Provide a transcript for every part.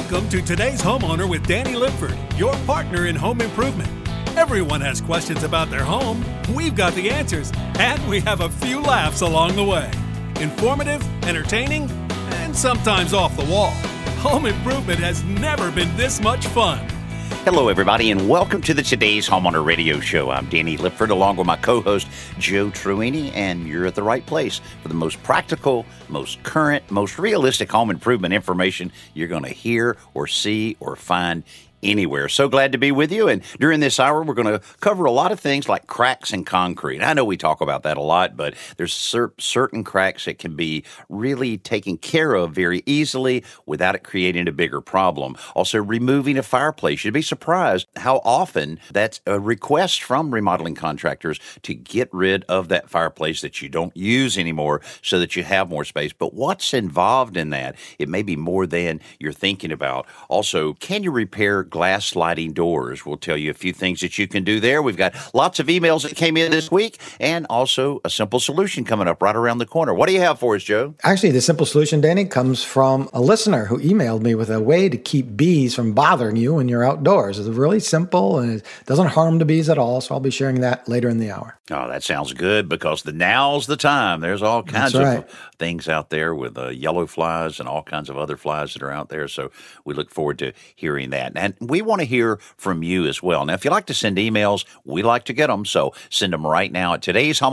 Welcome to Today's Homeowner with Danny Lipford, your partner in home improvement. Everyone has questions about their home. We've got the answers, and we have a few laughs along the way. Informative, entertaining, and sometimes off the wall. Home improvement has never been this much fun. Hello, everybody, and welcome to the Today's Homeowner Radio Show. I'm Danny Lipford, along with my co-host, Joe Truini, and you're at the right place for the most practical, most current, most realistic home improvement information you're going to hear or see or find anywhere. So glad to be with you. And during this hour, we're going to cover a lot of things like cracks in concrete. I know we talk about that a lot, but there's certain cracks that can be really taken care of very easily without it creating a bigger problem. Also, removing a fireplace. You'd be surprised how often that's a request from remodeling contractors to get rid of that fireplace that you don't use anymore so that you have more space. But what's involved in that? It may be more than you're thinking about. Also, can you repair glass sliding doors? We'll tell you a few things that you can do there. We've got lots of emails that came in this week and also a simple solution coming up right around the corner. What do you have for us, Joe? Actually, the simple solution, Danny, comes from a listener who emailed me with a way to keep bees from bothering you when you're outdoors. It's really simple and it doesn't harm the bees at all. So I'll be sharing that later in the hour. Oh, that sounds good because now's the time. There's all kinds of things out there with yellow flies and all kinds of other flies that are out there. So we look forward to hearing that. And we want to hear from you as well. Now, if you like to send emails, we like to get them. So send them right now at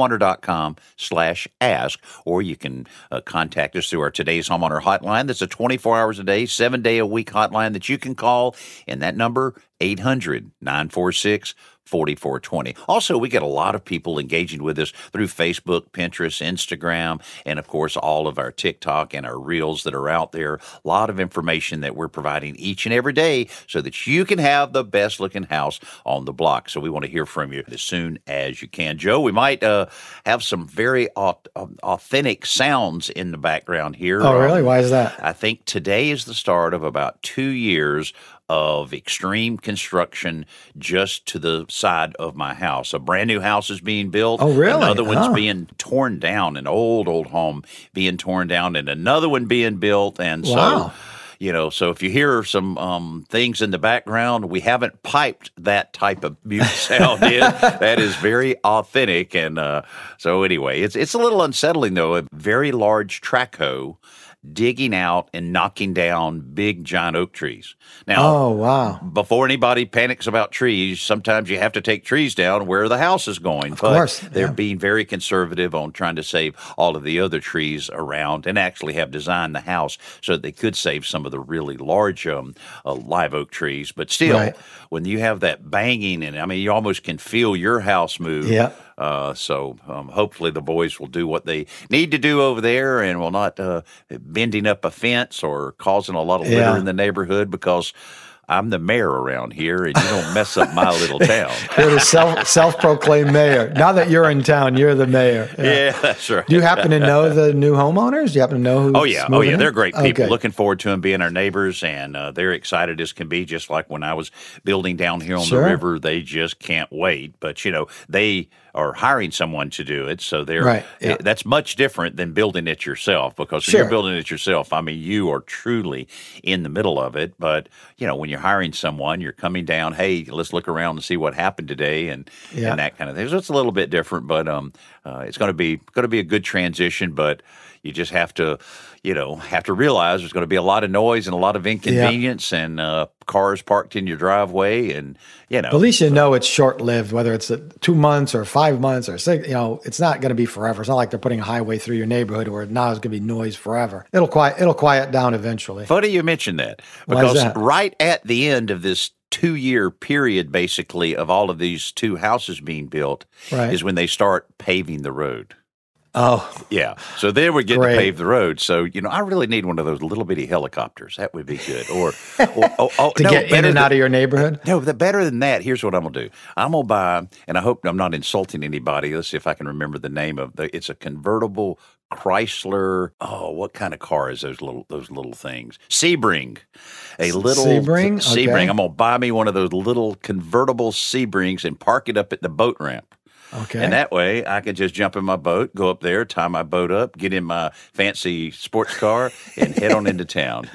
todayshomeowner.com/ask, or you can contact us through our Today's Homeowner hotline. That's a 24 hours a day, 7-day-a-week hotline that you can call. And that number, 800-946-4420. Also, we get a lot of people engaging with us through Facebook, Pinterest, Instagram, and of course, all of our TikTok and our Reels that are out there. A lot of information that we're providing each and every day so that you can have the best looking house on the block. So we want to hear from you as soon as you can. Joe, we might have some very authentic sounds in the background here. Oh, really? Why is that? I think today is the start of about 2 years of extreme construction just to the side of my house. A brand new house is being built. Oh, really? Another one's being torn down, an old home being torn down, and another one being built. And so, so if you hear some things in the background, we haven't piped that type of music sound in. That is very authentic. And so anyway, it's a little unsettling, though. A very large track hoe digging out and knocking down big giant oak trees. Now, before anybody panics about trees, sometimes you have to take trees down where the house is going. Of course. They're being very conservative on trying to save all of the other trees around and actually have designed the house so that they could save some of the really large live oak trees. But still, when you have that banging, and I mean, you almost can feel your house move. Yeah. So hopefully the boys will do what they need to do over there and will not bending up a fence or causing a lot of litter in the neighborhood, because I'm the mayor around here, and you don't mess up my little town. You're the self-proclaimed mayor. Now that you're in town, you're the mayor. Yeah, that's right. Do you happen to know the new homeowners? Do you happen to know who's moving in? They're great people. Okay. Looking forward to them being our neighbors, and they're excited as can be, just like when I was building down here on the river. They just can't wait. But, they are hiring someone to do it, so that's much different than building it yourself, because when you're building it yourself, I mean, you are truly in the middle of it. But, when you're hiring someone, you're coming down, hey, let's look around and see what happened today and that kind of thing. So it's a little bit different, but it's going to be a good transition. But you just have to realize there's going to be a lot of noise and a lot of inconvenience and cars parked in your driveway, and But at least it's short-lived, whether it's 2 months or 5 months or 6. It's not going to be forever. It's not like they're putting a highway through your neighborhood where now it's going to be noise forever. It'll quiet down eventually. Funny you mentioned that, because right at the end of this 2-year period, basically, of all of these two houses being built, is when they start paving the road. Oh. Yeah. So then we get to pave the road. So, I really need one of those little bitty helicopters. That would be good. Or to get in and out of your neighborhood? No, better than that. Here's what I'm going to do. I'm going to buy, and I hope I'm not insulting anybody. Let's see if I can remember the name of it's a convertible Chrysler. Oh, what kind of car is those little things? Sebring. A little Sebring? Sebring. Okay. I'm going to buy me one of those little convertible Sebrings and park it up at the boat ramp. Okay. And that way I could just jump in my boat, go up there, tie my boat up, get in my fancy sports car, and head on into town.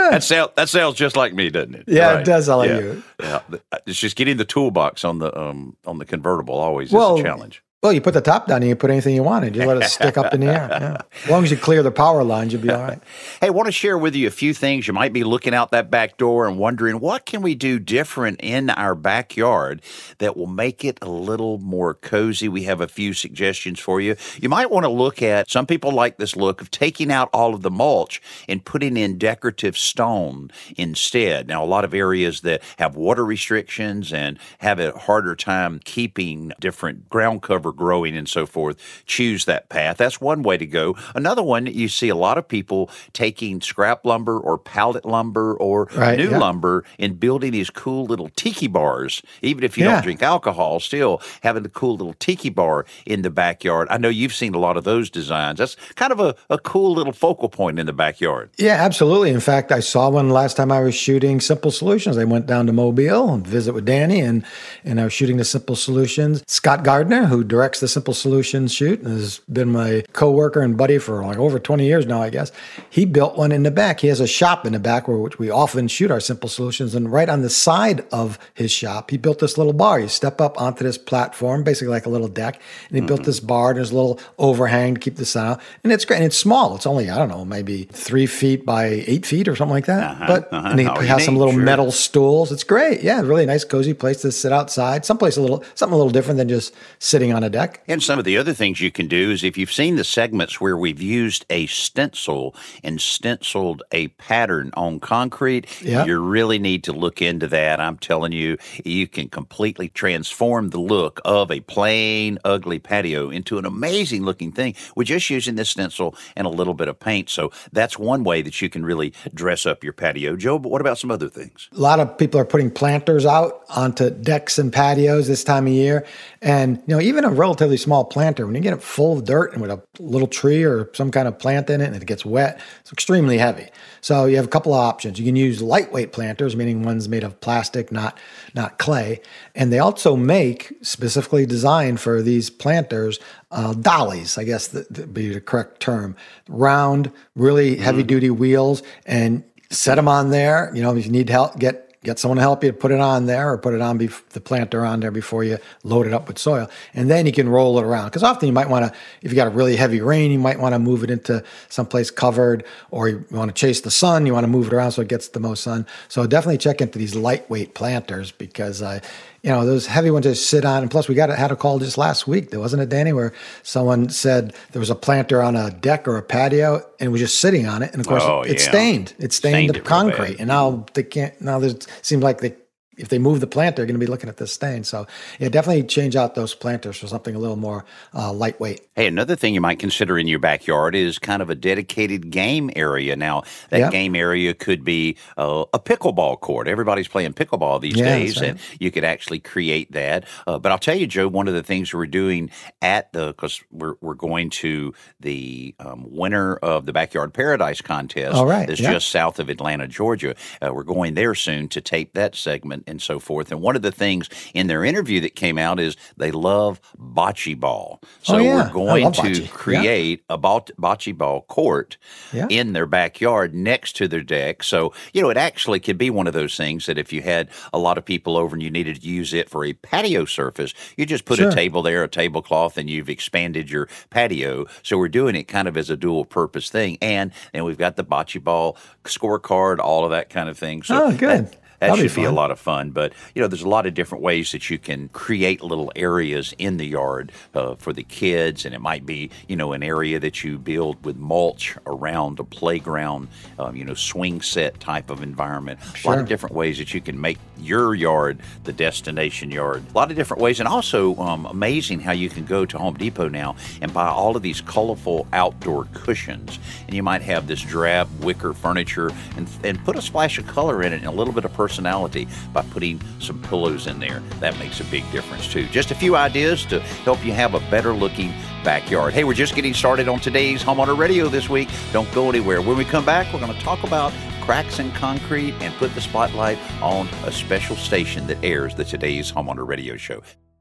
That sounds just like me, doesn't it? Yeah, Right. it does sound like you. Yeah. It's just getting the toolbox on the convertible always is a challenge. Well, you put the top down and you put anything you want in. You let it stick up in the air. Yeah. As long as you clear the power lines, you'll be all right. Hey, I want to share with you a few things. You might be looking out that back door and wondering, what can we do different in our backyard that will make it a little more cozy? We have a few suggestions for you. You might want to look at, some people like this look of taking out all of the mulch and putting in decorative stone instead. Now, a lot of areas that have water restrictions and have a harder time keeping different ground cover growing and so forth, choose that path. That's one way to go. Another one, you see a lot of people taking scrap lumber or pallet lumber or new lumber and building these cool little tiki bars. Even if you don't drink alcohol, still having a cool little tiki bar in the backyard. I know you've seen a lot of those designs. That's kind of a cool little focal point in the backyard. Yeah, absolutely. In fact, I saw one last time I was shooting Simple Solutions. I went down to Mobile and visit with Danny, and I was shooting the Simple Solutions. Scott Gardner, who directs the Simple Solutions shoot and has been my coworker and buddy for like over 20 years now, I guess. He built one in the back. He has a shop in the back which we often shoot our Simple Solutions, and right on the side of his shop, he built this little bar. You step up onto this platform, basically like a little deck, and he built this bar, and there's a little overhang to keep the sun out. And it's great. And it's small. It's only, I don't know, maybe 3 feet by 8 feet or something like that. And he has some little metal stools. It's great. Yeah, really nice, cozy place to sit outside. Something a little different than just sitting on a deck. And some of the other things you can do is, if you've seen the segments where we've used a stencil and stenciled a pattern on concrete, you really need to look into that. I'm telling you, you can completely transform the look of a plain, ugly patio into an amazing looking thing with just using this stencil and a little bit of paint. So that's one way that you can really dress up your patio. Joe, but what about some other things? A lot of people are putting planters out onto decks and patios this time of year. And, even a relatively small planter, when you get it full of dirt and with a little tree or some kind of plant in it and it gets wet, it's extremely heavy. So you have a couple of options. You can use lightweight planters, meaning ones made of plastic, not clay. And they also make, specifically designed for these planters, dollies, I guess that'd be the correct term. Round, really heavy-duty wheels, and set them on there. If you need help, get someone to help you put it on there, or put it on the planter on there before you load it up with soil. And then you can roll it around. Because often you might want to, if you got a really heavy rain, you might want to move it into someplace covered, or you want to chase the sun, you want to move it around so it gets the most sun. So definitely check into these lightweight planters, because those heavy ones just sit on. And plus, we had a call just last week, there wasn't it, Danny, where someone said there was a planter on a deck or a patio and it was just sitting on it. And of course, it's stained. It stained the concrete. And now they can't. Now it seems like if they move the planter, they're going to be looking at this stain. So, definitely change out those planters for something a little more lightweight. Hey, another thing you might consider in your backyard is kind of a dedicated game area. Now, that game area could be a pickleball court. Everybody's playing pickleball these days, and you could actually create that. But I'll tell you, Joe, one of the things we're doing because we're going to the winner of the Backyard Paradise contest. All right. That's just south of Atlanta, Georgia. We're going there soon to tape that segment and so forth. And one of the things in their interview that came out is they love bocce ball. So we're going to create a bocce ball court in their backyard next to their deck. So, it actually could be one of those things that if you had a lot of people over and you needed to use it for a patio surface, you just put a table there, a tablecloth, and you've expanded your patio. So we're doing it kind of as a dual purpose thing. And we've got the bocce ball scorecard, all of that kind of thing. So good. That should be a lot of fun. But, there's a lot of different ways that you can create little areas in the yard for the kids. And it might be, an area that you build with mulch around a playground, swing set type of environment. A lot of different ways that you can make your yard the destination yard. A lot of different ways. And also amazing how you can go to Home Depot now and buy all of these colorful outdoor cushions. And you might have this drab wicker furniture and put a splash of color in it and a little bit of personality by putting some pillows in there. That makes a big difference too. Just a few ideas to help you have a better looking backyard. Hey, we're just getting started on today's Homeowner Radio this week. Don't go anywhere. When we come back, we're going to talk about cracks in concrete and put the spotlight on a special station that airs the Today's Homeowner Radio show.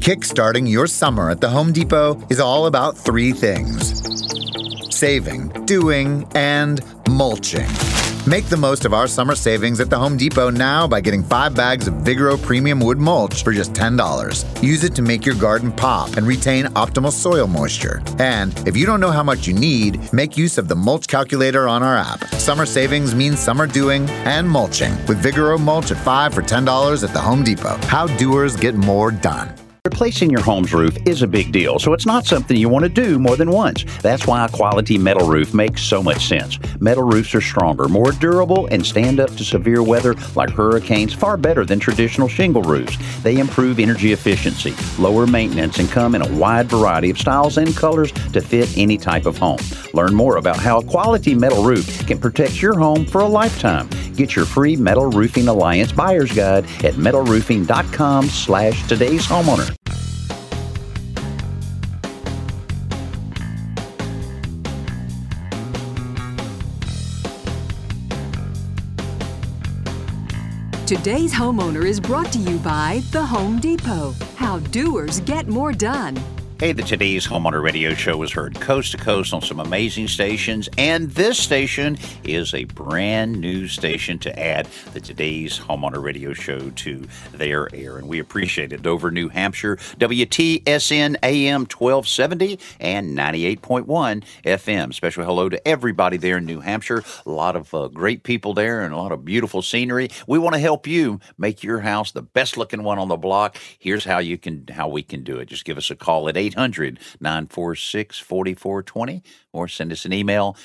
Kickstarting your summer at the Home Depot is all about three things: saving, doing, and mulching. Make the most of our summer savings at the Home Depot now by getting 5 bags of Vigoro Premium Wood Mulch for just $10. Use it to make your garden pop and retain optimal soil moisture. And if you don't know how much you need, make use of the mulch calculator on our app. Summer savings means summer doing and mulching with Vigoro Mulch at 5 for $10 at the Home Depot. How doers get more done. Replacing your home's roof is a big deal, so it's not something you want to do more than once. That's why a quality metal roof makes so much sense. Metal roofs are stronger, more durable, and stand up to severe weather like hurricanes far better than traditional shingle roofs. They improve energy efficiency, lower maintenance, and come in a wide variety of styles and colors to fit any type of home. Learn more about how a quality metal roof can protect your home for a lifetime. Get your free Metal Roofing Alliance Buyer's Guide at metalroofing.com/today's homeowner. Today's Homeowner is brought to you by The Home Depot. How doers get more done. Hey, the Today's Homeowner Radio Show is heard coast to coast on some amazing stations, and this station is a brand new station to add the Today's Homeowner Radio Show to their air, and we appreciate it. Dover, New Hampshire, WTSN AM 1270 and 98.1 FM. Special hello to everybody there in New Hampshire. A lot of great people there and a lot of beautiful scenery. We want to help you make your house the best looking one on the block. Here's how we can do it. Just give us a call at 800-946-4420 or send us an email,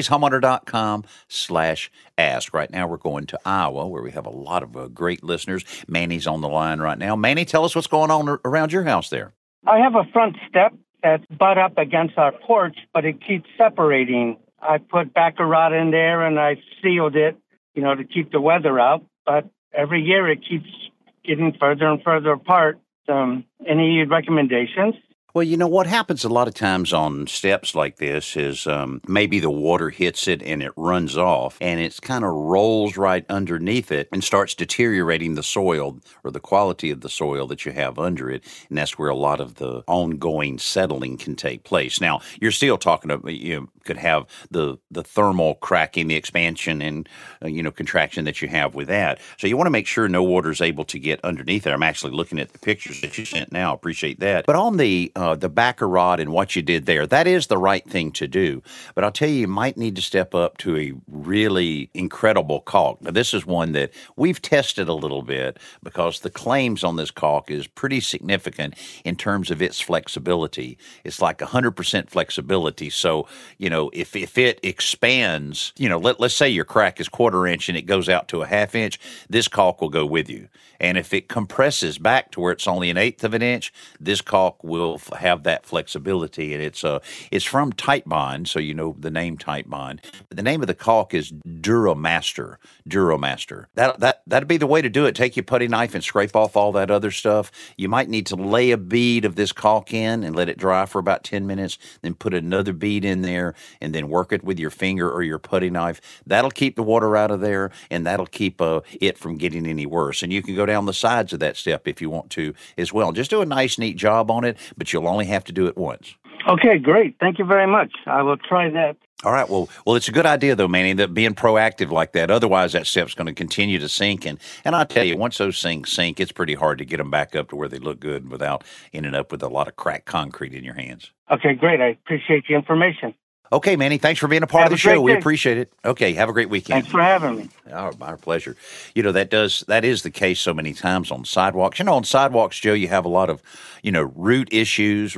todayshomeowner.com/ask. Right now we're going to Iowa, where we have a lot of great listeners. Manny's on the line right now. Manny, tell us what's going on around your house there. I have a front step that's butt up against our porch, but it keeps separating. I put Baccarat in there and I sealed it, to keep the weather out. But every year it keeps getting further and further apart. Any recommendations? Well, what happens a lot of times on steps like this is maybe the water hits it and it runs off and it kind of rolls right underneath it and starts deteriorating the soil or the quality of the soil that you have under it. And that's where a lot of the ongoing settling can take place. Now, you're still talking about, could have the thermal cracking, the expansion and, contraction that you have with that. So you want to make sure no water is able to get underneath it. I'm actually looking at the pictures that you sent now. Appreciate that. But on the Baccarat and what you did there, that is the right thing to do. But I'll tell you, you might need to step up to a really incredible caulk. Now, this is one that we've tested a little bit because the claims on this caulk is pretty significant in terms of its flexibility. It's like 100% flexibility. So, if it expands, let's say your crack is 1/4 inch and it goes out to a 1/2 inch, this caulk will go with you. And if it compresses back to where it's only 1/8 of an inch, this caulk will have that flexibility. And it's from Titebond, so the name Titebond. The name of the caulk is Duramaster. Duramaster. That'd be the way to do it. Take your putty knife and scrape off all that other stuff. You might need to lay a bead of this caulk in and let it dry for about 10 minutes, then put another bead in there and then work it with your finger or your putty knife. That'll keep the water out of there, and that'll keep it from getting any worse. And you can go down the sides of that step if you want to as well. Just do a nice, neat job on it, but you'll only have to do it once. Okay, great. Thank you very much. I will try that. All right. Well, it's a good idea, though, Manny, that being proactive like that. Otherwise, that step's going to continue to sink. And I'll tell you, once those things sink, it's pretty hard to get them back up to where they look good without ending up with a lot of cracked concrete in your hands. Okay, great. I appreciate the information. Okay, Manny, thanks for being a part of the show. We appreciate it. Okay, have a great weekend. Thanks for having me. Oh, my pleasure. That is the case so many times on sidewalks. On sidewalks, Joe, you have a lot of, root issues,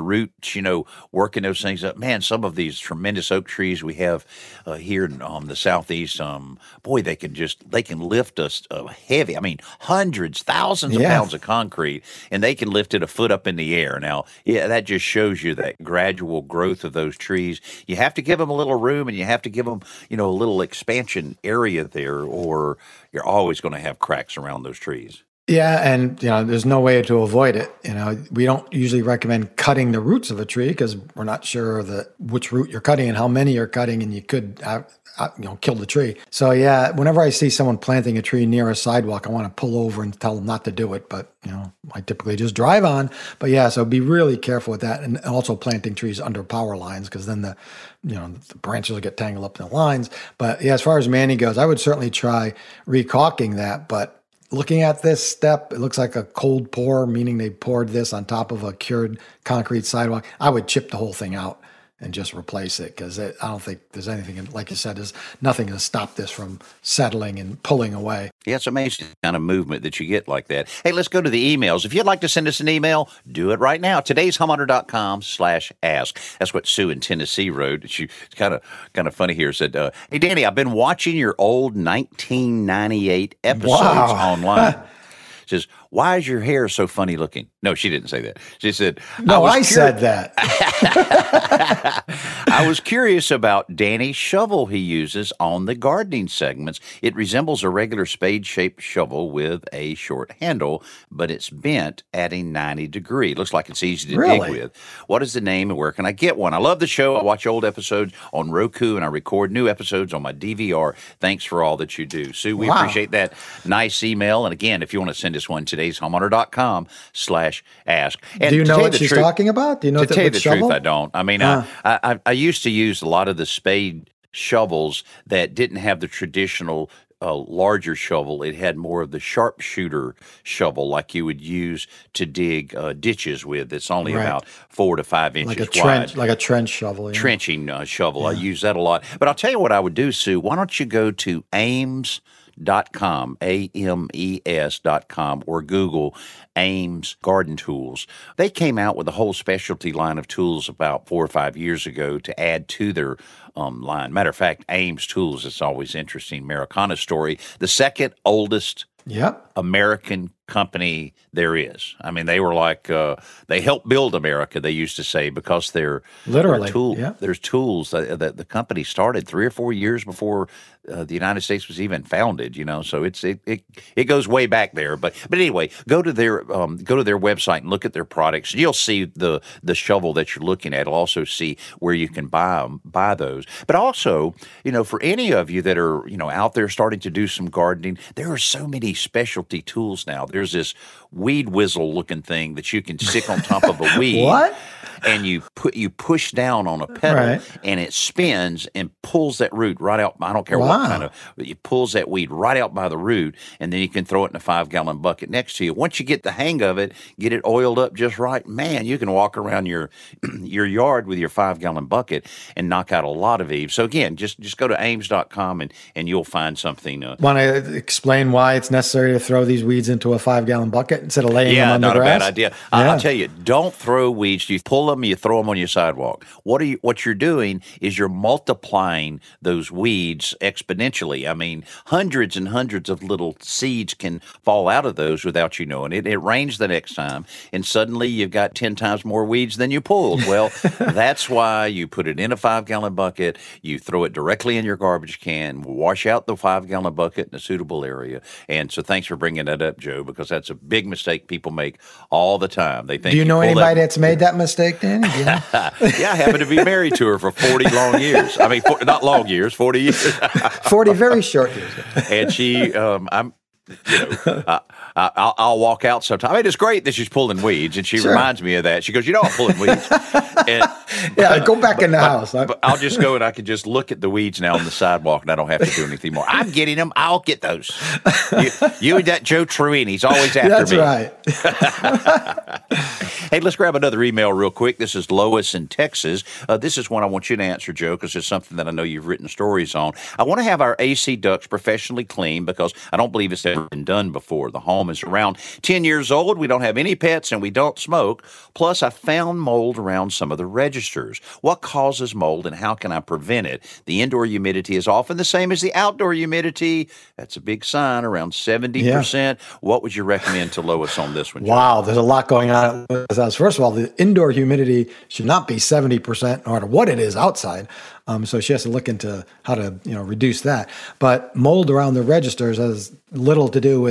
working those things up. Man, some of these tremendous oak trees we have here in the southeast, they can lift us heavy. I mean, hundreds, thousands of pounds of concrete, and they can lift it a foot up in the air. Now, that just shows you that gradual growth of those trees. You have to give them a little room, and you have to give them, a little expansion area there, or you're always going to have cracks around those trees. Yeah, and there's no way to avoid it. We don't usually recommend cutting the roots of a tree because we're not sure which root you're cutting and how many you're cutting, and you could kill the tree. So yeah, whenever I see someone planting a tree near a sidewalk, I want to pull over and tell them not to do it. But I typically just drive on. But yeah, so be really careful with that, and also planting trees under power lines because then the branches will get tangled up in the lines. But yeah, as far as Manny goes, I would certainly try recaulking that, but. Looking at this step, it looks like a cold pour, meaning they poured this on top of a cured concrete sidewalk. I would chip the whole thing out and just replace it because I don't think there's anything, like you said, there's nothing to stop this from settling and pulling away. Yeah, it's amazing the kind of movement that you get like that. Hey, let's go to the emails. If you'd like to send us an email, do it right now. Today'sHomeowner.com/ask. That's what Sue in Tennessee wrote. She kind of funny here. Said, "Hey, Danny, I've been watching your old 1998 episodes online." Says, "Why is your hair so funny looking?" No, she didn't say that. She said, "No, I said that." I was curious about Danny's shovel he uses on the gardening segments. It resembles a regular spade-shaped shovel with a short handle, but it's bent at a 90-degree. Looks like it's easy to dig with. What is the name and where can I get one? I love the show. I watch old episodes on Roku, and I record new episodes on my DVR. Thanks for all that you do." Sue, we appreciate that nice email. And again, if you want to send us one, Today'sHomeowner.com/ask. Do you know what she's talking about? Do you know to tell you the truth, I don't. I mean, I used to use a lot of the spade shovels that didn't have the traditional larger shovel. It had more of the sharpshooter shovel like you would use to dig ditches with. It's only about 4 to 5 inches wide. Like a trench shovel. Trenching shovel. Yeah. I use that a lot. But I'll tell you what I would do, Sue. Why don't you go to Ames.com, AMES.com, or Google Ames Garden Tools. They came out with a whole specialty line of tools about 4 or 5 years ago to add to their line. Matter of fact, Ames Tools, it's always interesting. Americana's story, the second oldest American company there is. I mean, they were like, they helped build America, they used to say, because they're literally there's tools that the company started 3 or 4 years before the United States was even founded, so it goes way back there. But anyway, go to their website and look at their products. You'll see the shovel that you're looking at. You'll also see where you can buy those. But also, for any of you that are, out there starting to do some gardening, there are so many specialty tools now. There's this weed whistle looking thing that you can stick on top of a weed. What? And you push down on a pedal, and it spins and pulls that root right out. I don't care what kind of, but it pulls that weed right out by the root, and then you can throw it in a 5-gallon bucket next to you. Once you get the hang of it, get it oiled up just right, man, you can walk around your yard with your 5-gallon bucket and knock out a lot of eaves. So again, just go to Ames.com and you'll find something. Want to explain why it's necessary to throw these weeds into a 5-gallon bucket instead of laying them on the grass? Yeah, not a bad idea. I'll tell you, don't throw weeds. You pull them, you throw them on your sidewalk. What you're doing is you're multiplying those weeds exponentially. I mean, hundreds and hundreds of little seeds can fall out of those without you knowing it. It rains the next time, and suddenly you've got 10 times more weeds than you pulled. Well, that's why you put it in a 5-gallon bucket, you throw it directly in your garbage can, wash out the 5-gallon bucket in a suitable area. And so thanks for bringing that up, Joe, because that's a big mistake people make all the time. They think. Do you know anybody that's made that mistake, Danny? Yeah, I happen to be married to her for 40 long years. I mean, not long years, 40 years. 40 very short years. And she, I'll walk out sometime. I mean, it's great that she's pulling weeds, and she reminds me of that. She goes, I'm pulling weeds. Go back in the house. But I'll just go and I can just look at the weeds now on the sidewalk, and I don't have to do anything more. I'm getting them. I'll get those. You and that Joe Truini, he's always after me. That's right. Hey, let's grab another email real quick. This is Lois in Texas. This is one I want you to answer, Joe, because it's something that I know you've written stories on. I want to have our AC ducts professionally cleaned because I don't believe it's ever been done before. The home is around 10 years old. We don't have any pets, and we don't smoke. Plus, I found mold around some of the registers. What causes mold, and how can I prevent it? The indoor humidity is often the same as the outdoor humidity. That's a big sign, around 70%. Yeah. What would you recommend to Lois on this one, Joe? Wow, there's a lot going on. First of all, the indoor humidity should not be 70%, no matter what it is outside. So she has to look into how to reduce that. But mold around the registers has little to do with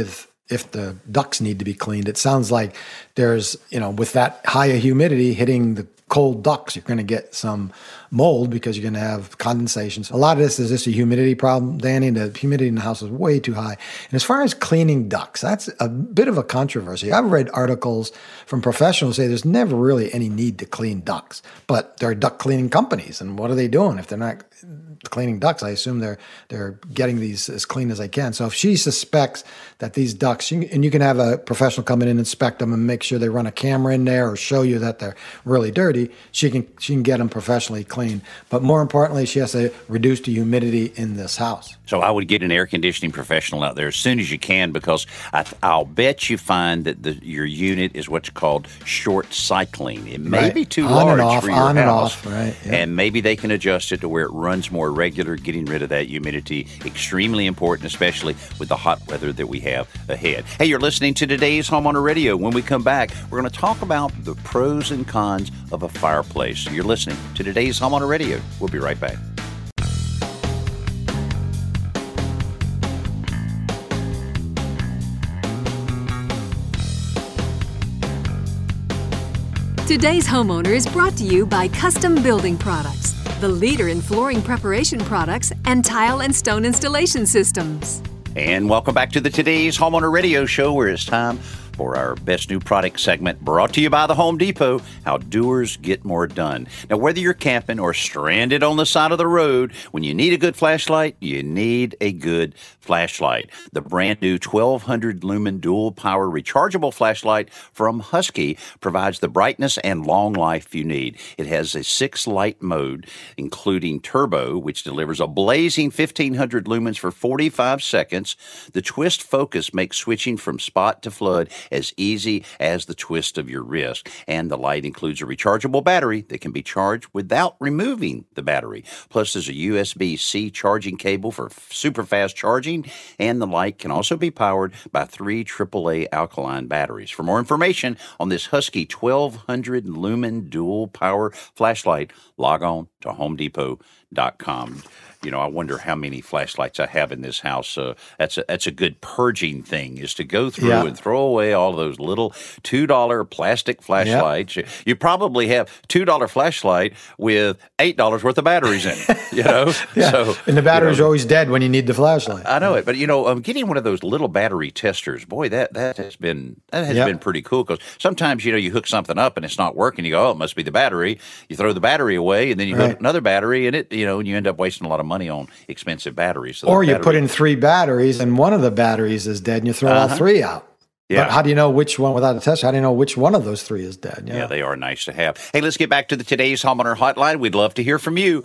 if the ducts need to be cleaned. It sounds like there's, with that higher humidity hitting the cold ducts, you're going to get some mold because you're going to have condensations. A lot of this is just a humidity problem, Danny. The humidity in the house is way too high. And as far as cleaning ducts, that's a bit of a controversy. I've read articles from professionals say there's never really any need to clean ducts, but there are duct cleaning companies, and what are they doing if they're not cleaning ducts? I assume they're getting these as clean as they can. So if she suspects that these ducts, and you can have a professional come in and inspect them and make sure they run a camera in there or show you that they're really dirty, she can get them professionally cleaned. But more importantly, she has to reduce the humidity in this house. So I would get an air conditioning professional out there as soon as you can, because I'll bet you find that your unit is what's called short cycling. It may be too large for your house. On and off, right. Yeah. And maybe they can adjust it to where it runs more regular, getting rid of that humidity. Extremely important, especially with the hot weather that we have ahead. Hey, you're listening to today's Homeowner Radio. When we come back, we're going to talk about the pros and cons of a fireplace. You're listening to today's Homeowner Radio. We'll be right back. Today's Homeowner is brought to you by Custom Building Products, the leader in flooring preparation products and tile and stone installation systems. And welcome back to the Today's Homeowner Radio Show, where it's time for our Best New Product segment, brought to you by the Home Depot, How Doers Get More Done. Now, whether you're camping or stranded on the side of the road, when you need a good flashlight, you need a good flashlight. The brand new 1200 lumen dual power rechargeable flashlight from Husky provides the brightness and long life you need. It has a 6 light mode, including turbo, which delivers a blazing 1500 lumens for 45 seconds. The twist focus makes switching from spot to flood as easy as the twist of your wrist. And the light includes a rechargeable battery that can be charged without removing the battery. Plus, there's a USB-C charging cable for super fast charging, and the light can also be powered by 3 AAA alkaline batteries. For more information on this Husky 1200 lumen dual power flashlight, log on to HomeDepot.com. I wonder how many flashlights I have in this house. That's a good purging thing, is to go through and throw away all of those little $2 plastic flashlights. Yep. You probably have $2 flashlight with $8 worth of batteries in it, So, and the battery's always dead when you need the flashlight. I know it, but getting one of those little battery testers, boy, that has been pretty cool, because sometimes you hook something up and it's not working. You go, oh, it must be the battery. You throw the battery away, and then you hook another battery, and and you end up wasting a lot of money on expensive batteries. So or you put in 3 batteries and one of the batteries is dead and you throw all 3 out. Yeah. But how do you know which one, without a test, how do you know which one of those 3 is dead? Yeah, they are nice to have. Hey, let's get back to the Today's Homeowner Hotline. We'd love to hear from you.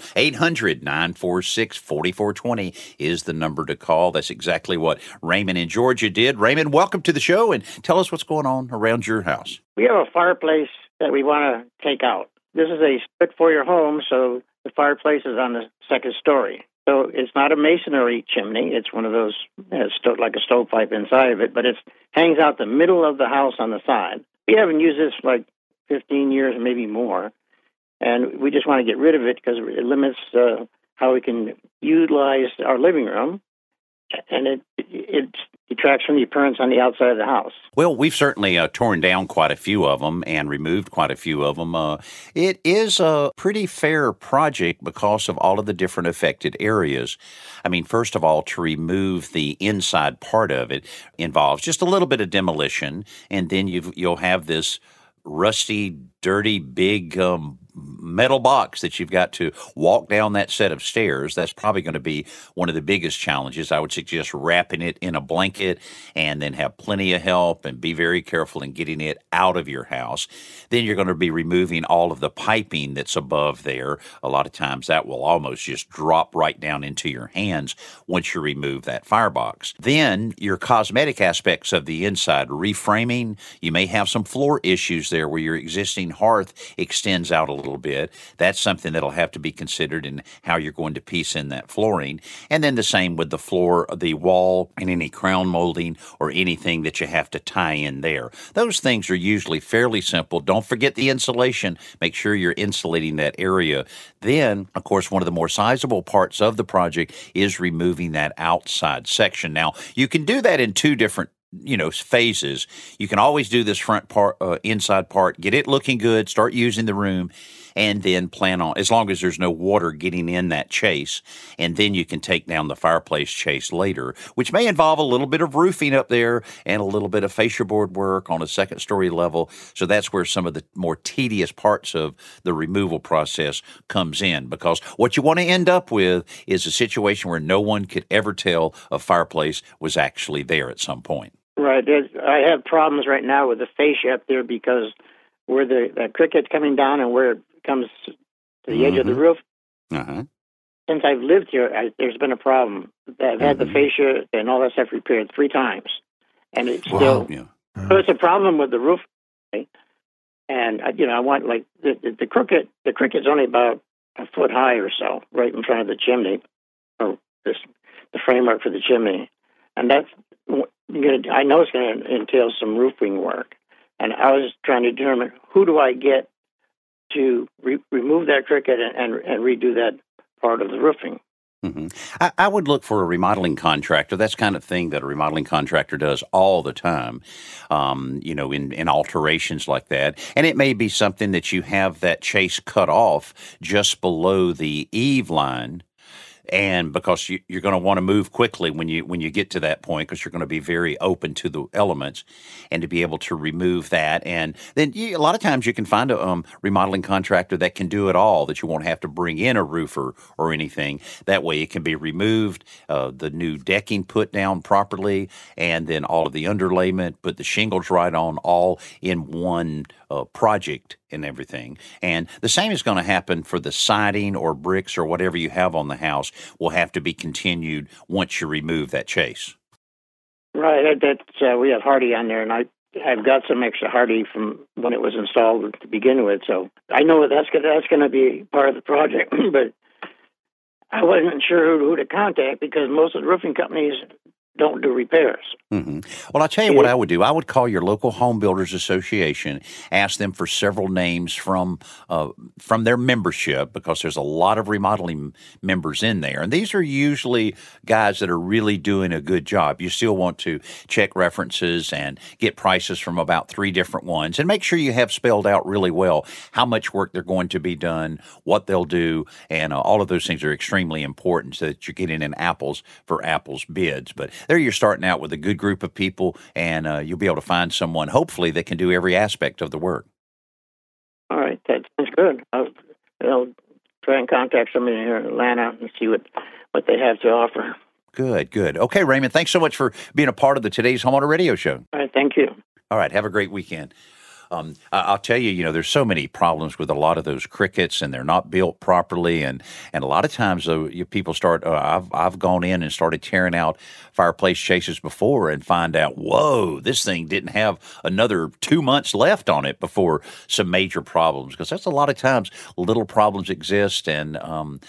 800-946-4420 is the number to call. That's exactly what Raymond in Georgia did. Raymond, welcome to the show, and tell us what's going on around your house. We have a fireplace that we want to take out. This is a split for your home, so the fireplace is on the second story. So it's not a masonry chimney. It's one of those, like a stovepipe inside of it, but it hangs out the middle of the house on the side. We haven't used this for like 15 years, maybe more, and we just want to get rid of it because it limits how we can utilize our living room, and it detracts from the appearance on the outside of the house. Well, we've certainly torn down quite a few of them and removed quite a few of them. It is a pretty fair project because of all of the different affected areas. I mean, first of all, to remove the inside part of it involves just a little bit of demolition, and then you'll have this rusty, dirty, big metal box that you've got to walk down that set of stairs. That's probably going to be one of the biggest challenges. I would suggest wrapping it in a blanket and then have plenty of help and be very careful in getting it out of your house. Then you're going to be removing all of the piping that's above there. A lot of times that will almost just drop right down into your hands once you remove that firebox. Then your cosmetic aspects of the inside, reframing. You may have some floor issues there where your existing hearth extends out a little bit. That's something that'll have to be considered in how you're going to piece in that flooring. And then the same with the floor, the wall, and any crown molding or anything that you have to tie in there. Those things are usually fairly simple. Don't forget the insulation. Make sure you're insulating that area. Then, of course, one of the more sizable parts of the project is removing that outside section. Now, you can do that in 2 different phases. You can always do this front part, inside part, get it looking good, start using the room, and then plan on, as long as there's no water getting in that chase, and then you can take down the fireplace chase later, which may involve a little bit of roofing up there and a little bit of fascia board work on a second story level. So that's where some of the more tedious parts of the removal process comes in, because what you want to end up with is a situation where no one could ever tell a fireplace was actually there at some point. Right. I have problems right now with the fascia up there because where the cricket's coming down and where it comes to the edge of the roof. Uh-huh. Since I've lived here, there's been a problem. I've had the fascia and all that stuff repaired 3 times, and it's still. Yeah. So it's a problem with the roof. And I want like the cricket. The cricket's only about a foot high or so, right in front of the chimney, or the framework for the chimney, and that's. I know it's going to entail some roofing work, and I was trying to determine who do I get to remove that cricket and redo that part of the roofing. Mm-hmm. I would look for a remodeling contractor. That's the kind of thing that a remodeling contractor does all the time, in alterations like that. And it may be something that you have that chase cut off just below the eave line. And because you're going to want to move quickly when you get to that point, because you're going to be very open to the elements, and to be able to remove that. And then a lot of times you can find a remodeling contractor that can do it all, that you won't have to bring in a roofer or anything. That way it can be removed, the new decking put down properly, and then all of the underlayment, put the shingles right on, all in one project and everything. And the same is going to happen for the siding or bricks or whatever you have on the house will have to be continued once you remove that chase. Right. We have Hardy on there, and I've got some extra Hardy from when it was installed to begin with. So I know that's going to be part of the project, but I wasn't sure who to contact because most of the roofing companies don't do repairs. Mm-hmm. Well, I'll tell you what I would do. I would call your local home builders association, ask them for several names from their membership, because there's a lot of remodeling members in there. And these are usually guys that are really doing a good job. You still want to check references and get prices from about 3 different ones, and make sure you have spelled out really well how much work they're going to be done, what they'll do, and all of those things are extremely important so that you're getting an apples for apples bids. But there you're starting out with a good group of people, and you'll be able to find someone, hopefully, that can do every aspect of the work. All right, that sounds good. I'll try and contact somebody here in Atlanta and see what they have to offer. Good. Okay, Raymond, thanks so much for being a part of the Today's Homeowner Radio Show. All right, thank you. All right, have a great weekend. I'll tell you, there's so many problems with a lot of those crickets, and they're not built properly. And a lot of times, people start, I've gone in and started tearing out fireplace chases before and find out, whoa, this thing didn't have another 2 months left on it before some major problems. Because that's a lot of times little problems exist, and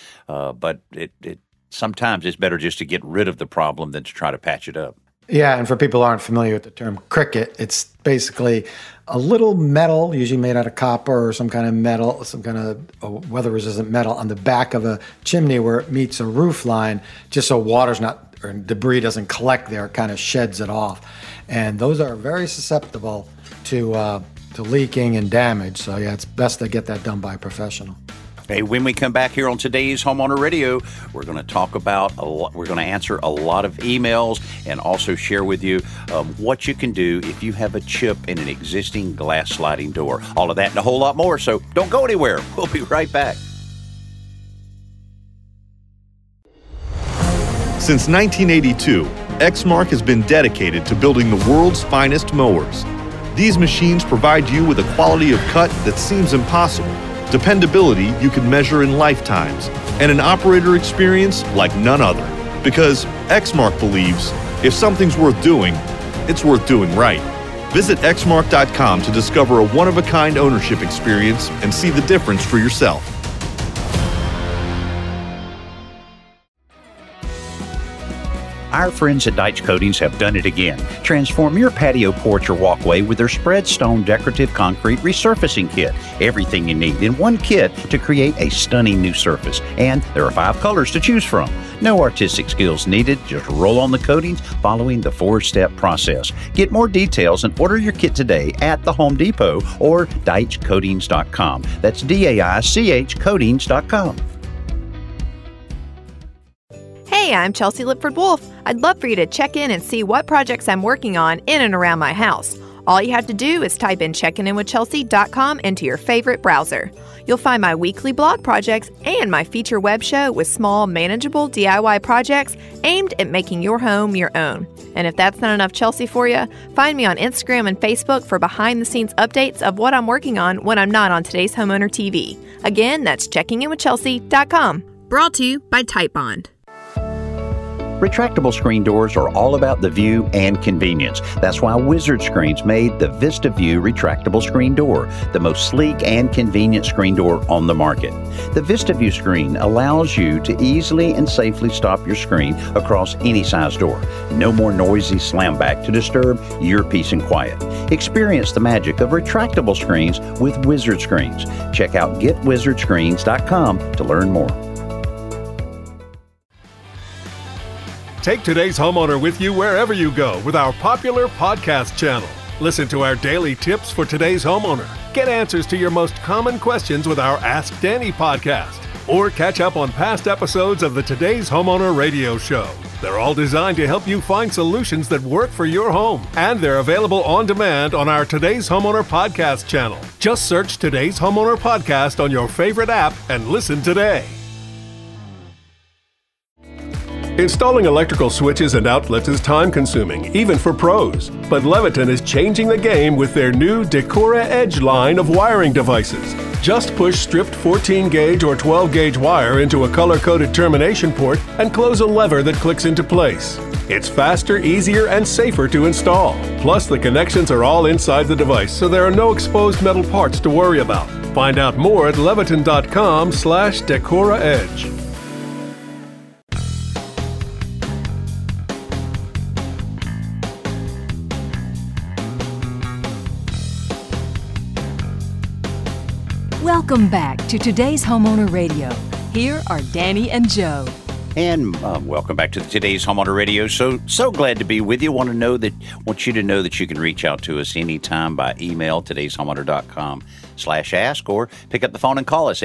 but it sometimes it's better just to get rid of the problem than to try to patch it up. Yeah, and for people who aren't familiar with the term cricket, it's basically a little metal, usually made out of copper or some kind of metal, some kind of weather-resistant metal on the back of a chimney where it meets a roof line, just so water's not, or debris doesn't collect there, it kind of sheds it off. And those are very susceptible to leaking and damage. So yeah, it's best to get that done by a professional. Hey, when we come back here on today's Homeowner Radio, we're going to talk about we're going to answer a lot of emails and also share with you what you can do if you have a chip in an existing glass sliding door. All of that and a whole lot more. So don't go anywhere. We'll be right back. Since 1982, Exmark has been dedicated to building the world's finest mowers. These machines provide you with a quality of cut that seems impossible, dependability you can measure in lifetimes, and an operator experience like none other. Because Exmark believes if something's worth doing, it's worth doing right. Visit Exmark.com to discover a one-of-a-kind ownership experience and see the difference for yourself. Our friends at Deitch Coatings have done it again. Transform your patio, porch, or walkway with their Spread Stone Decorative Concrete Resurfacing Kit. Everything you need in one kit to create a stunning new surface. And there are 5 colors to choose from. No artistic skills needed, just roll on the coatings following the 4-step process. Get more details and order your kit today at the Home Depot or DeichCoatings.com. That's DAICH Coatings.com. Hey, I'm Chelsea Lipford Wolf. I'd love for you to check in and see what projects I'm working on in and around my house. All you have to do is type in checkininwithchelsea.com into your favorite browser. You'll find my weekly blog projects and my feature web show with small, manageable DIY projects aimed at making your home your own. And if that's not enough Chelsea for you, find me on Instagram and Facebook for behind-the-scenes updates of what I'm working on when I'm not on Today's Homeowner TV. Again, that's checkininwithchelsea.com. Brought to you by Typebond. Retractable screen doors are all about the view and convenience. That's why Wizard Screens made the VistaView retractable screen door, the most sleek and convenient screen door on the market. The VistaView screen allows you to easily and safely stop your screen across any size door. No more noisy slam back to disturb your peace and quiet. Experience the magic of retractable screens with Wizard Screens. Check out getwizardscreens.com to learn more. Take Today's Homeowner with you wherever you go with our popular podcast channel. Listen to our daily tips for today's homeowner. Get answers to your most common questions with our Ask Danny podcast. Or catch up on past episodes of the Today's Homeowner radio show. They're all designed to help you find solutions that work for your home. And they're available on demand on our Today's Homeowner podcast channel. Just search Today's Homeowner podcast on your favorite app and listen today. Installing electrical switches and outlets is time-consuming, even for pros. But Leviton is changing the game with their new Decora Edge line of wiring devices. Just push stripped 14-gauge or 12-gauge wire into a color-coded termination port and close a lever that clicks into place. It's faster, easier, and safer to install. Plus, the connections are all inside the device, so there are no exposed metal parts to worry about. Find out more at Leviton.com/Decora Edge. Welcome back to Today's Homeowner Radio. Here are Danny and Joe. And welcome back to Today's Homeowner Radio. So glad to be with you. Want you to know that you can reach out to us anytime by email, todayshomeowner.com/ask, or pick up the phone and call us,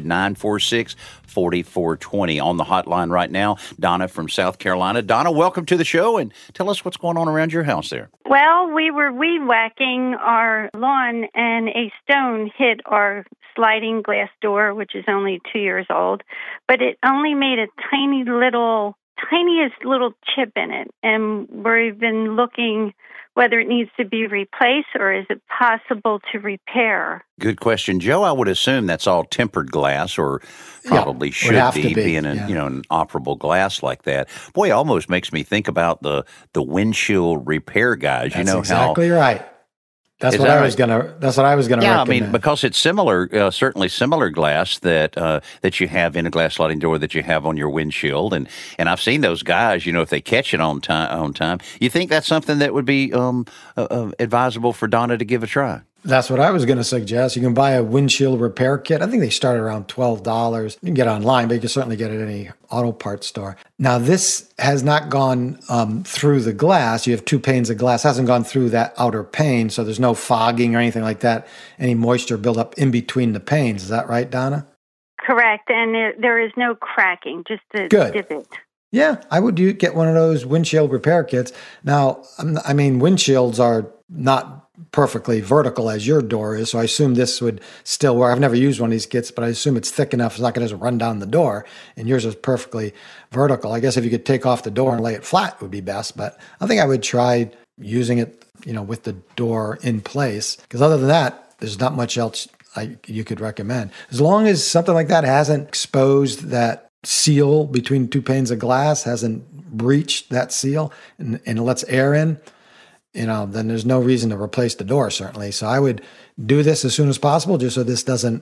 800-946-4420. On the hotline right now, Donna from South Carolina. Donna, welcome to the show, and tell us what's going on around your house there. Well, we were weed whacking our lawn, and a stone hit our sliding glass door, which is only 2 years old, but it only made a tiniest little chip in it. And we've been looking whether it needs to be replaced or is it possible to repair. Good question, Joe. I would assume that's all tempered glass, or probably should be, being an operable glass like that. Boy, it almost makes me think about the windshield repair guys. That's exactly right. That's what I was gonna recommend. Yeah, I mean, because it's similar, certainly similar glass that you have in a glass sliding door that you have on your windshield, and I've seen those guys. If they catch it on time, you think that's something that would be advisable for Donna to give a try? That's what I was going to suggest. You can buy a windshield repair kit. I think they start around $12. You can get it online, but you can certainly get it at any auto parts store. Now, this has not gone through the glass. You have 2 panes of glass. It hasn't gone through that outer pane, so there's no fogging or anything like that, any moisture buildup in between the panes. Is that right, Donna? Correct, and there is no cracking, just a divot. Yeah, I would get one of those windshield repair kits. Now, I mean, windshields are not perfectly vertical as your door is, so I assume this would still work. I've never used one of these kits, but I assume it's thick enough it's not going to just run down the door, and yours is perfectly vertical. I guess if you could take off the door and lay it flat, it would be best, but I think I would try using it, with the door in place, because other than that, there's not much else you could recommend. As long as something like that hasn't exposed that seal between 2 panes of glass, hasn't breached that seal, and it lets air in, then there's no reason to replace the door, certainly. So I would do this as soon as possible, just so this doesn't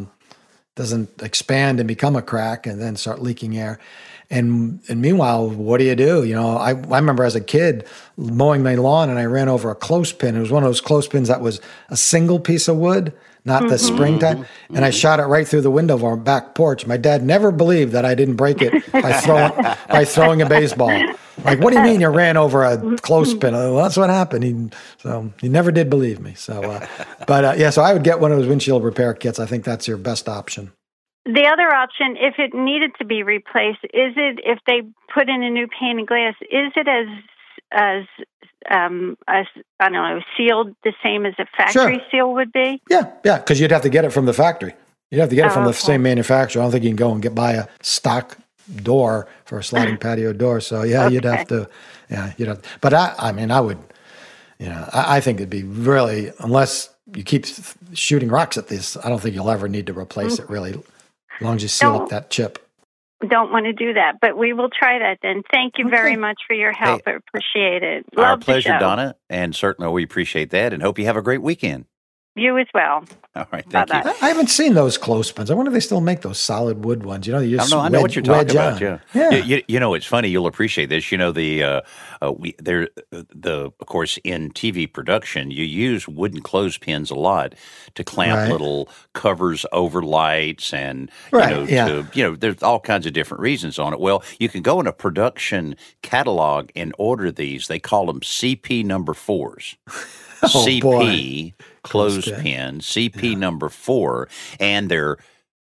expand and become a crack and then start leaking air. And meanwhile, what do? I remember as a kid mowing my lawn, and I ran over a clothespin. It was one of those clothespins that was a single piece of wood, not the springtime. And I shot it right through the window of our back porch. My dad never believed that I didn't break it by throwing a baseball. Like, what do you mean you ran over a clothespin? Well, that's what happened. He never did believe me. So I would get one of those windshield repair kits. I think that's your best option. The other option, if it needed to be replaced, is it, if they put in a new pane of glass, is it as I don't know, sealed the same as a factory seal would be? Yeah, because you'd have to get it from the factory. You'd have to get it from the same manufacturer. I don't think you can go and buy a stock door for a sliding patio door. So you'd have to. But I would. I think it'd be really, unless you keep shooting rocks at this, I don't think you'll ever need to replace it really. As long as you seal up that chip. Don't want to do that, but we will try that then. Thank you very much for your help. I appreciate it. Our pleasure, Donna, and certainly we appreciate that and hope you have a great weekend. You as well. All right, thank you. I haven't seen those clothespins. I wonder if they still make those solid wood ones. You I know what you're talking about. Yeah. It's funny. You'll appreciate this. Of course, in TV production, you use wooden clothespins a lot to clamp little covers over lights, and there's all kinds of different reasons on it. Well, you can go in a production catalog and order these. They call them CP number 4s. CP clothespin, CP number 4, and they're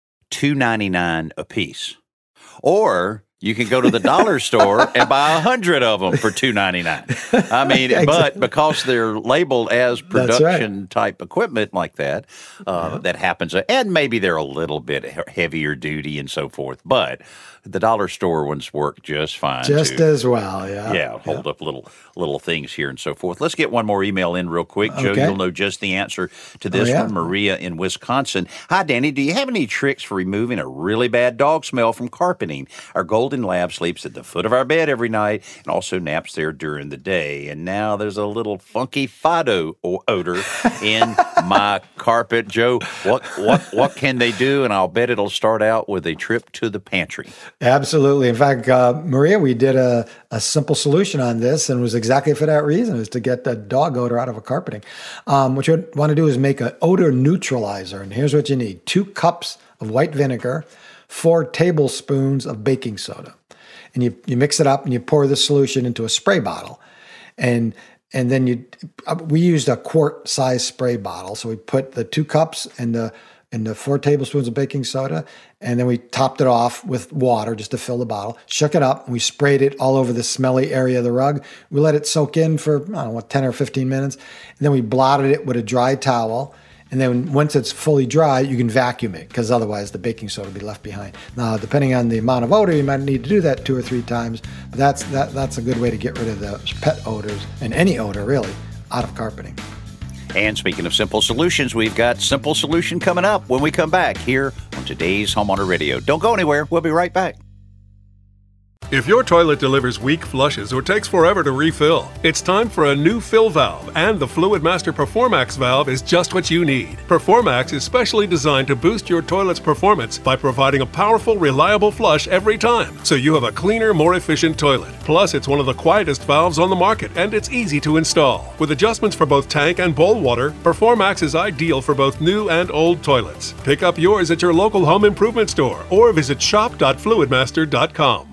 $2.99 a piece. Or you can go to the dollar store and buy 100 of them for $2.99. I mean, but because they're labeled as production type equipment like that, that happens. And maybe they're a little bit heavier duty and so forth. But the dollar store ones work just fine. Just as well, yeah. Yeah, hold up little things here and so forth. Let's get one more email in real quick. Joe, you'll know just the answer to this one. Maria in Wisconsin. Hi, Danny. Do you have any tricks for removing a really bad dog smell from carpeting? Our golden lab sleeps at the foot of our bed every night and also naps there during the day. And now there's a little funky Fido odor in my carpet. Joe, what can they do? And I'll bet it'll start out with a trip to the pantry. Absolutely. In fact, Maria, we did a simple solution on this, and it was exactly for that reason, is to get the dog odor out of a carpeting. What you want to do is make an odor neutralizer. And here's what you need. 2 cups of white vinegar, 4 tablespoons of baking soda. And you mix it up and you pour the solution into a spray bottle. And then we used a quart size spray bottle. So we put the 2 cups and the 4 tablespoons of baking soda, and then we topped it off with water just to fill the bottle, shook it up, and we sprayed it all over the smelly area of the rug. We let it soak in for, 10 or 15 minutes, and then we blotted it with a dry towel, and then once it's fully dry, you can vacuum it, because otherwise the baking soda will be left behind. Now, depending on the amount of odor, you might need to do that 2 or 3 times, but that's a good way to get rid of the pet odors, and any odor, really, out of carpeting. And speaking of simple solutions, we've got Simple Solution coming up when we come back here on today's Homeowner Radio. Don't go anywhere. We'll be right back. If your toilet delivers weak flushes or takes forever to refill, it's time for a new fill valve, and the FluidMaster Performax valve is just what you need. Performax is specially designed to boost your toilet's performance by providing a powerful, reliable flush every time, so you have a cleaner, more efficient toilet. Plus, it's one of the quietest valves on the market, and it's easy to install. With adjustments for both tank and bowl water, Performax is ideal for both new and old toilets. Pick up yours at your local home improvement store or visit shop.fluidmaster.com.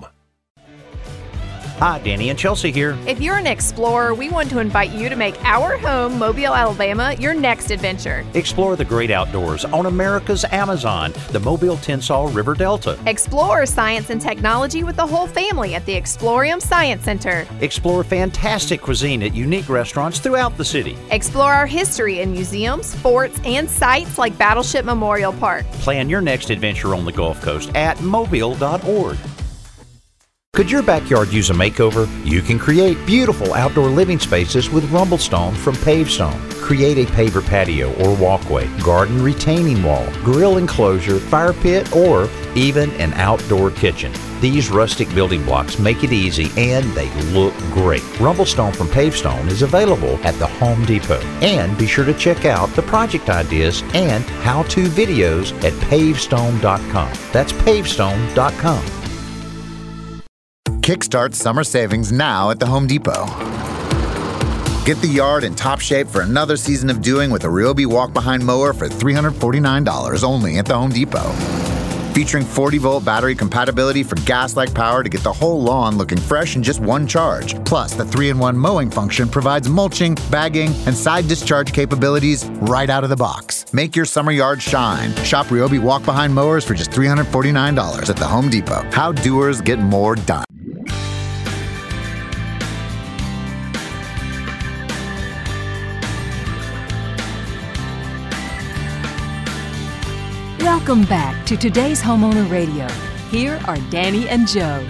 Hi, Danny and Chelsea here. If you're an explorer, we want to invite you to make our home, Mobile, Alabama, your next adventure. Explore the great outdoors on America's Amazon, the Mobile Tensas River Delta. Explore science and technology with the whole family at the Explorium Science Center. Explore fantastic cuisine at unique restaurants throughout the city. Explore our history in museums, forts, and sites like Battleship Memorial Park. Plan your next adventure on the Gulf Coast at mobile.org. Could your backyard use a makeover? You can create beautiful outdoor living spaces with Rumblestone from Pavestone. Create a paver patio or walkway, garden retaining wall, grill enclosure, fire pit, or even an outdoor kitchen. These rustic building blocks make it easy and they look great. Rumblestone from Pavestone is available at the Home Depot. And be sure to check out the project ideas and how-to videos at pavestone.com. That's pavestone.com. Kickstart summer savings now at the Home Depot. Get the yard in top shape for another season of doing with a Ryobi walk-behind mower for $349 only at the Home Depot. Featuring 40-volt battery compatibility for gas-like power to get the whole lawn looking fresh in just one charge. Plus, the 3-in-1 mowing function provides mulching, bagging, and side discharge capabilities right out of the box. Make your summer yard shine. Shop Ryobi walk-behind mowers for just $349 at the Home Depot. How doers get more done. Welcome back to today's Homeowner Radio. Here are Danny and Joe.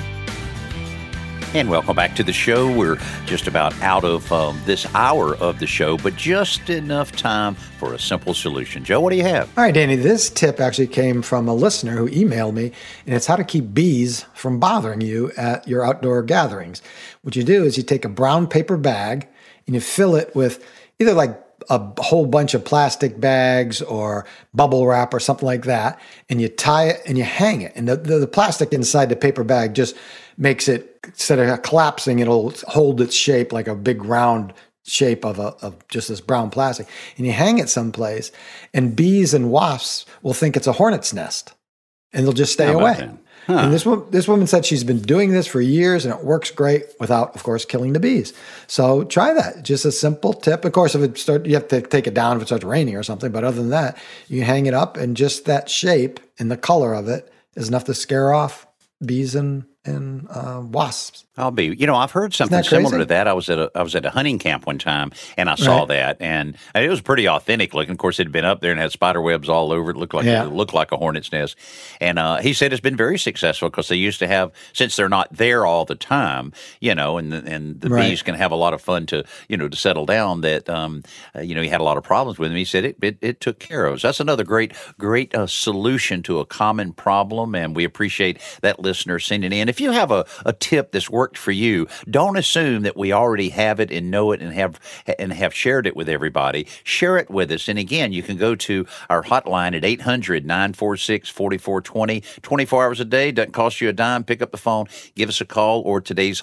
And welcome back to the show. We're just about out of this hour of the show, but just enough time for a simple solution. Joe, what do you have? All right, Danny, this tip actually came from a listener who emailed me, and it's how to keep bees from bothering you at your outdoor gatherings. What you do is you take a brown paper bag and you fill it with either like a whole bunch of plastic bags or bubble wrap or something like that, and you tie it and you hang it. And the plastic inside the paper bag just makes it, instead of collapsing, it'll hold its shape like a big round shape of just this brown plastic. And you hang it someplace, and bees and wasps will think it's a hornet's nest, and they'll just stay away. Huh. And this woman said she's been doing this for years, and it works great without, of course, killing the bees. So try that. Just a simple tip. Of course, you have to take it down if it starts raining or something. But other than that, you hang it up, and just that shape and the color of it is enough to scare off bees and wasps. I've heard something similar to that. I was at a hunting camp one time, and I saw that, and it was pretty authentic looking. Of course, it had been up there and had spider webs all over it. It looked like a hornet's nest. And he said it's been very successful because they used to have, since they're not there all the time, and the bees can have a lot of fun to settle down. That he had a lot of problems with them. He said it took care of us. That's another great solution to a common problem, and we appreciate that listener sending in. If you have a tip that's worked for you, don't assume that we already have it and know it and have shared it with everybody. Share it with us. And again, you can go to our hotline at 800-946-4420. 24 hours a day, doesn't cost you a dime. Pick up the phone, give us a call, or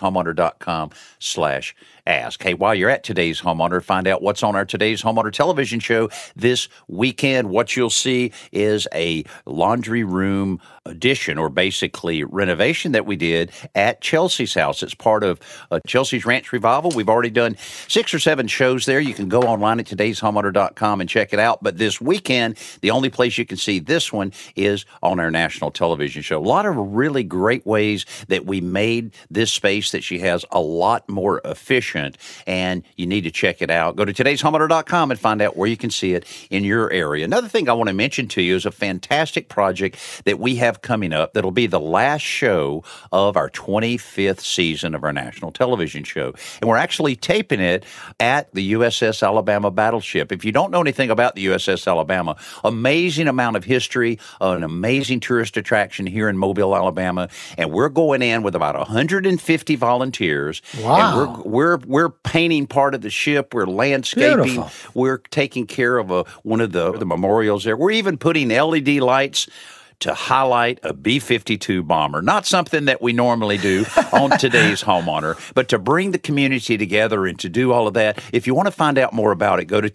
todayshomeowner.com/ask. Hey, while you're at Today's Homeowner, find out what's on our Today's Homeowner television show this weekend. What you'll see is a laundry room addition, or basically renovation, that we did at Chelsea's house. It's part of Chelsea's Ranch Revival. We've already done 6 or 7 shows there. You can go online at todayshomeowner.com and check it out. But this weekend, the only place you can see this one is on our national television show. A lot of really great ways that we made this space that she has a lot more efficient, and you need to check it out. Go to todayshomeowner.com and find out where you can see it in your area. Another thing I want to mention to you is a fantastic project that we have coming up that'll be the last show of our 25th season of our national television show. And we're actually taping it at the USS Alabama battleship. If you don't know anything about the USS Alabama, amazing amount of history, an amazing tourist attraction here in Mobile, Alabama. And we're going in with about 150 volunteers. Wow. And we're painting part of the ship. We're landscaping. Beautiful. We're taking care of one of the memorials there. We're even putting LED lights to highlight a B-52 bomber. Not something that we normally do on Today's Homeowner, but to bring the community together and to do all of that. If you want to find out more about it, go to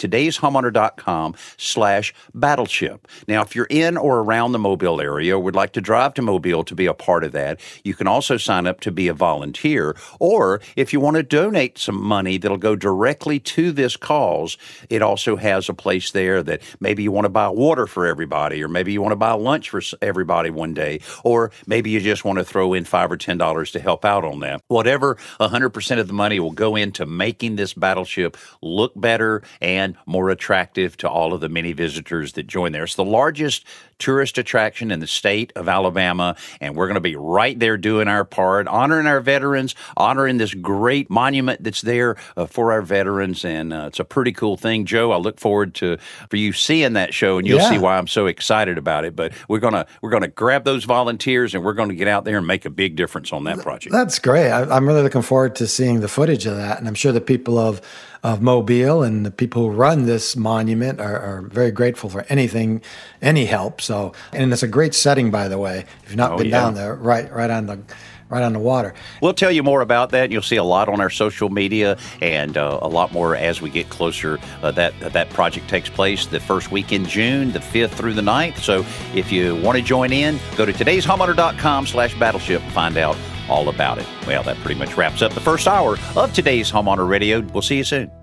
todayshomeowner.com/battleship. Now, if you're in or around the Mobile area or would like to drive to Mobile to be a part of that, you can also sign up to be a volunteer. Or if you want to donate some money that'll go directly to this cause, it also has a place there that maybe you want to buy water for everybody, or maybe you want to buy lunch for everybody one day, or maybe you just want to throw in $5 or $10 to help out on that. Whatever, 100% of the money will go into making this battleship look better and more attractive to all of the many visitors that join there. It's the largest tourist attraction in the state of Alabama, and we're going to be right there doing our part, honoring our veterans, honoring this great monument that's there for our veterans, and it's a pretty cool thing. Joe, I look forward for you seeing that show, and you'll see why I'm so excited about it. But we're gonna grab those volunteers, and we're going to get out there and make a big difference on that project. That's great. I'm really looking forward to seeing the footage of that, and I'm sure the people of Mobile and the people who run this monument are very grateful for any help. So, and it's a great setting, by the way. If you've not been down there, right on the right on the water. We'll tell you more about that. You'll see a lot on our social media and a lot more as we get closer. That project takes place the first week in June, the 5th through the 9th. So if you want to join in, go to todayshomeowner.com/battleship and find out all about it. Well, that pretty much wraps up the first hour of today's Homeowner Radio. We'll see you soon.